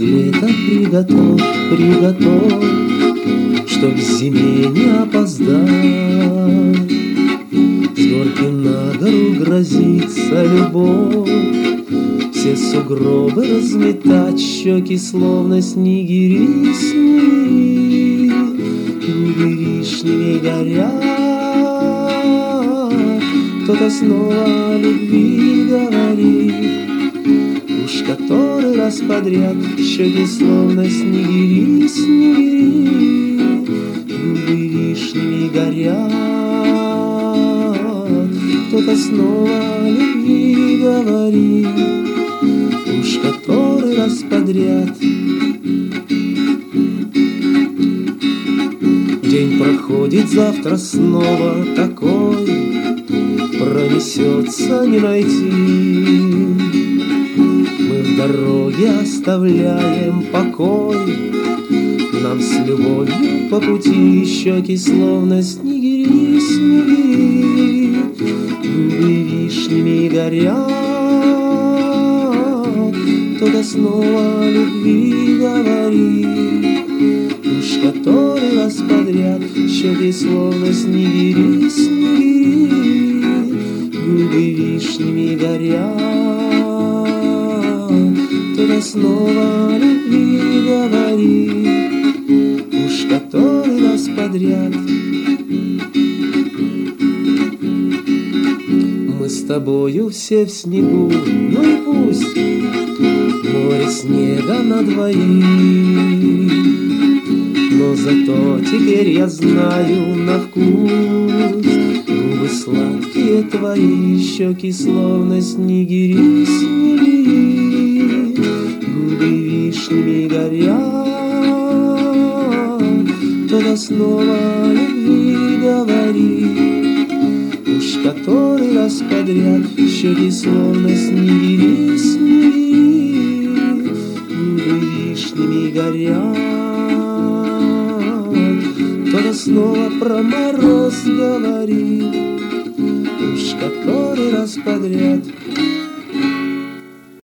лета приготовь, приготовь, чтоб к зиме не опоздать. С горки на гору грозится любовь, все сугробы разметать, щеки словно снегири, снегири, губы вишнями горят. Кто-то снова о любви говорит, уж который раз подряд, щеки словно снегири, снегири, губы вишнями горят. Кто-то снова о любви говорит, уж который раз подряд. День проходит, завтра снова такой, пронесется не найти. Мы в дороге оставляем покой, нам с любовью по пути, щеки словно снегири, снегири, губы вишнями горят. Кто-то снова о любви говорит, уж который раз подряд, щеки словно снегири, снегири, губы вишнями горят. Кто-то снова о любви говорит, уж который раз подряд. Мы с тобою все в снегу, ну и пусть море снега на двоих, но зато теперь я знаю на вкус губы сладкие твои, щеки словно снегири, снегири, губы вишнями горят. Кто-то снова о любви говорит, уж который раз подряд, щеки словно снегири, снегири, губы вишнями горят. Кто-то снова про мороз говорит, уж который раз подряд.